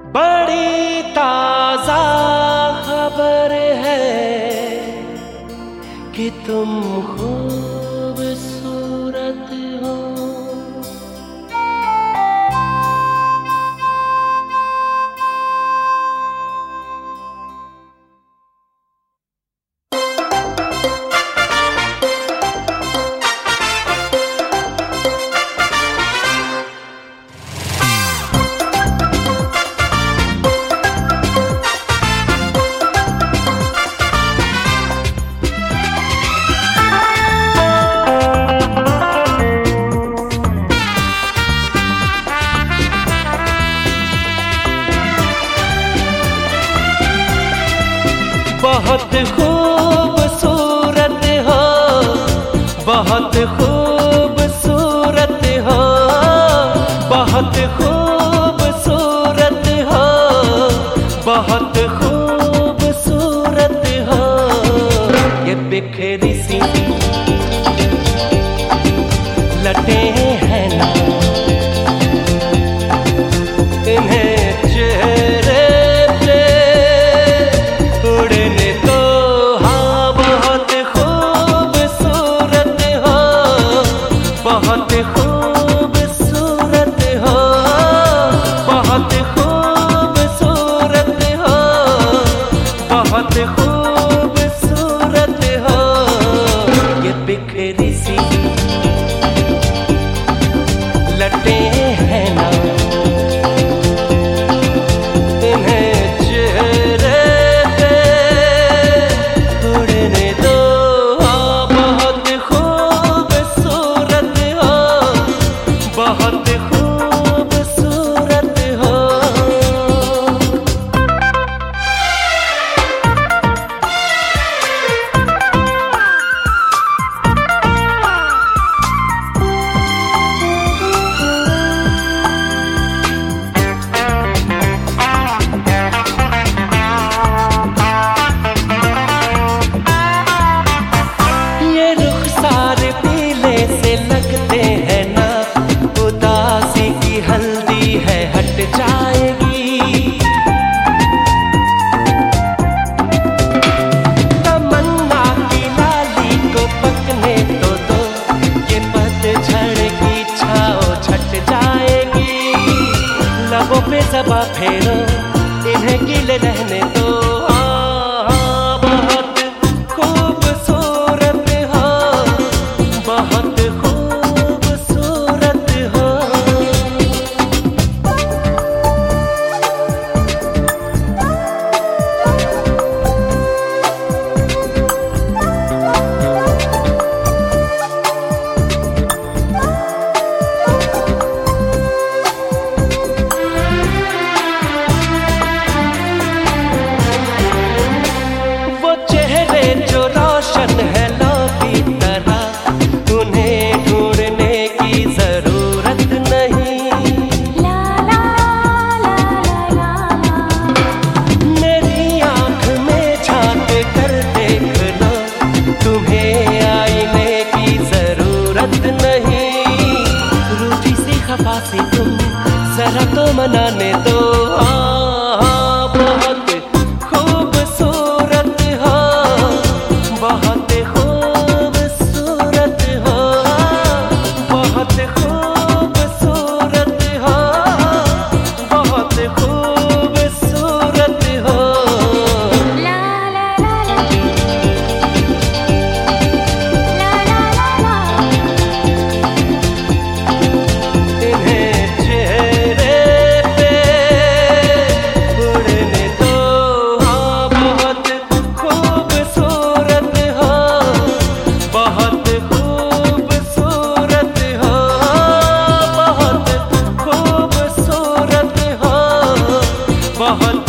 बड़ी ताजा खबर है कि तुम खूबसूरत हो। बहुत खूबसूरत हो, बहुत खूबसूरत हो, बहुत खूबसूरत हो, बहुत खूबसूरत हो। ये बिखरी सी लटें हैं ना, इन्हें चेहरे पे उड़ने दो। हाँ, बहुत खूबसूरत हो, बहुत खूबसूरत हो, बहुत खूबसूरत हो, बहुत खूबसूरत हो। ये बिखरी सी लटें हैं ना, इन्हें चेहरे पे उड़ने दो। हाँ, बहुत खूबसूरत हो, बहुत खूबसूरत हो। तमन्ना की लाली को पकने तो दो, ये पतझड़ की छाँव छट जाएगी। लबों पे ज़बां फेरो, इन्हें गीले रहने दो। बहुत खूबसूरत हो, बहुत खूबसूरत हो। वो चेहरे जो रोशन है लो की तरह, उन्हें ढूंढने की जरूरत नहीं। मेरी आंख में झांक कर देख लो, तुम्हें आईने की जरूरत नहीं। रूठी सी खफा सी तुम जरा तो मनाने दो। बहुत खूबसूरत हो, बहुत खूबसूरत हो, बहुत खूबसूरत हो, बहुत खूबसूरत हो। इन्हें चेहरे पे उड़ने दो। हाँ, बहुत खूबसूरत हो, बहुत खूबसूरत हो, बहुत खूबसूरत हो, बहुत